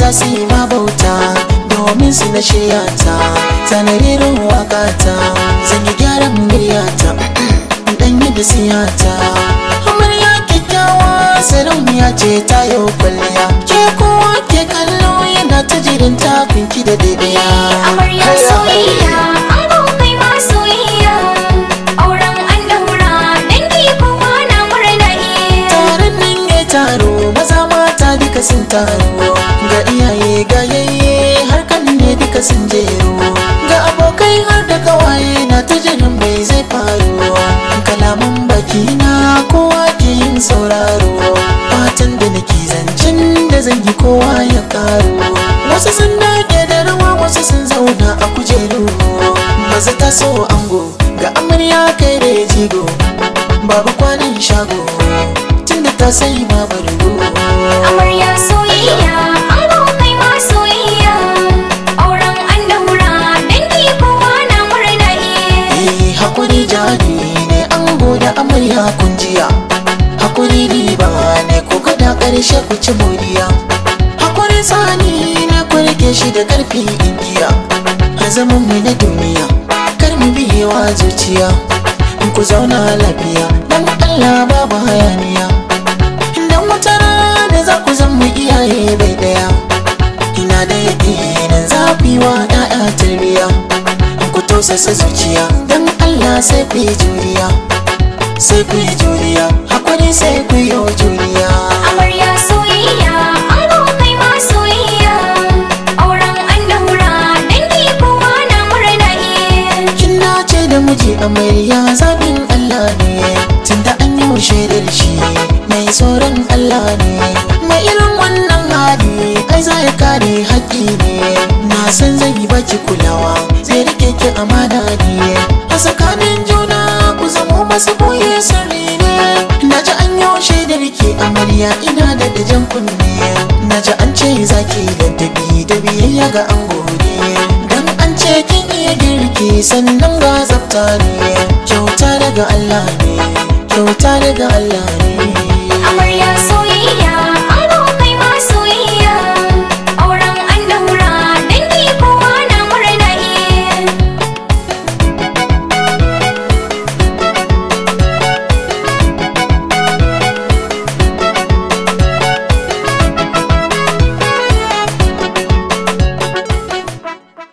za su yi ma bauta domin su na shiyata sanaririn wakata zan yi gyaran muryata dan yi da siyata amarya kyakkyawa sarauniya ce ta yau kwalliya ke kowa ke kallo yana ta jirin tafinki da daidaya amarya soyayya ango kai ma soyayya auren an daura dangi kowa na murna taron nan ya taro maza mata duka sun taro ga iyaye ga yayye har kan ne duka sun jero ga abokai har da kawaye na ta jirin bai zai faru kalaman baki na kowa ke yin sauraro fatan da nake zancen da zan yi kowa ya karo wasu sun dage da rawa wasu sun zauna a kujeru maza ta so ango ga amarya kai da ya jigo babu kwanan shago tunda ta sai ma bargo amarya soyayya ango kai ma soyayya auren an daura dangi kowa na murna hakuri jari ne ango da amarya kunjiya hakuri riba ne ko kada karshe ku ci moriya hakuri tsani ne ku rike shi da karfi igiya a zaman mu na duniya kar mu biyewa zuciya in ku zauna lafiya dan Allah babu hayaniya idan wata rana za ku zama iyaye bai daya ina da yakinin za ku yi wa 'ya'ya tarbiya ku tausasa zuciya dan Allah sai ku yi juriya sai ku yi juriya hakuri sai ku yi juriya amarya soyayya ango kai ma soyayya auren an daura dangi kowa na murna kin dace da miji amarya zabin Allah ne tunda an yi shaidar shi mai tsoron Allah ne mai irin wannan hali ai za ya kare haƙƙi ne na san zai yi baki kulawa zai rike ki amana ne a tsakanin juna ku zamo masu boye sirri ne na ji an yi shaidar ki amarya ina da dajan kunne na ji an ce zaki ladabi da biyayya ga ango ne dan an ce kin iya girki sannan ga tsafta ne kyauta daga Allah ne kyauta daga Allah ne amarya